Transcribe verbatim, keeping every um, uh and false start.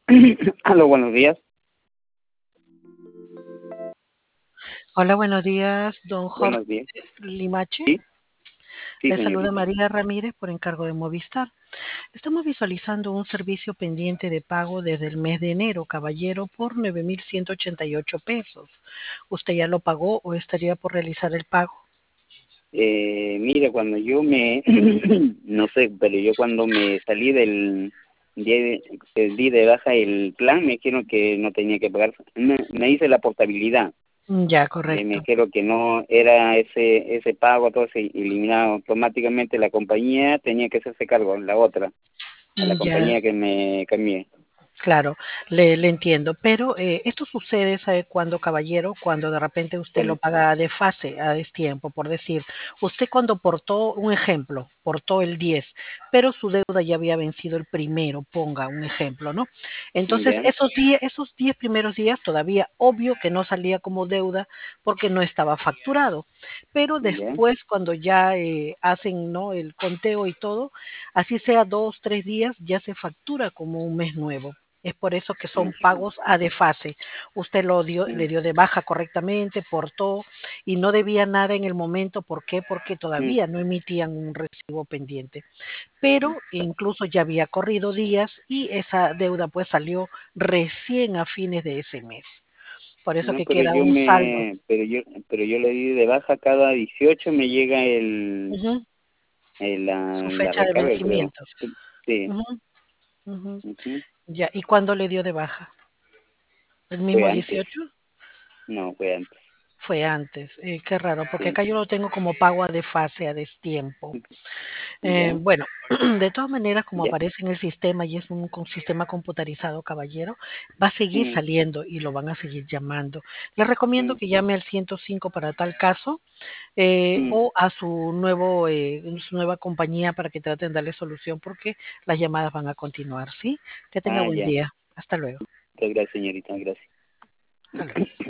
Aló, buenos días. Hola, buenos días, don Jorge Buenos días. Limache. Sí, sí, Le saluda señorita. María Ramírez por encargo de Movistar. Estamos visualizando un servicio pendiente de pago desde el mes de enero, caballero, por nueve mil ciento ochenta y ocho pesos. ¿Usted ya lo pagó o estaría por realizar el pago? Eh, mire, cuando yo me, no sé, pero yo cuando me salí del, di de, di de baja el plan, me dijeron que no tenía que pagar, me, me hice la portabilidad, Mm, Ya, y me correcto. dijeron que no era ese ese pago, entonces eliminado automáticamente la compañía, tenía que hacerse cargo, la otra, a la Mm, Ya, compañía que me cambié. claro, le, le entiendo, pero eh, esto sucede, ¿sabe cuándo, caballero? Cuando de repente usted lo Con, paga de fase, a destiempo, por decir, usted cuando portó, un ejemplo, portó el diez, pero su deuda ya había vencido el primero, ponga un ejemplo, ¿no? Entonces, ya, esos días, esos diez primeros días todavía, obvio que no salía como deuda porque no estaba facturado, pero ya, después, cuando ya eh, hacen, ¿no?, el conteo y todo, así sea dos, tres días, ya se factura como un mes nuevo. Es por eso que son ujú, pagos a desfase. Usted lo dio, le ujú, dio de baja correctamente, portó y no debía nada en el momento. ¿Por qué? Porque todavía no emitían un recibo pendiente. Pero ujú. incluso ya había corrido días y esa deuda pues salió recién a fines de ese mes. Por eso No, que pero queda yo un saldo. me, pero yo, pero yo le di de baja cada dieciocho me llega el, Ujú. el la, Su la fecha de recarga, creo. vencimiento. Sí, Ujú, ujú. ujú. Ya. ¿Y cuándo le dio de baja? ¿El Fue mismo antes, dieciocho? no, fue antes, Fue antes. Eh, qué raro, porque sí, acá yo lo tengo como pago a desfase, a destiempo. Eh, ya, bueno, de todas maneras, como ya, aparece en el sistema y es un con- sistema computarizado, caballero, va a seguir mm, saliendo y lo van a seguir llamando. Le recomiendo mm, que llame al ciento cinco para tal caso eh, mm. o a su nuevo, eh, su nueva compañía para que traten de darle solución porque las llamadas van a continuar, ¿sí? Que tenga Ah, buen ya, día. Hasta luego. muchas gracias, señorita, gracias. Hasta luego.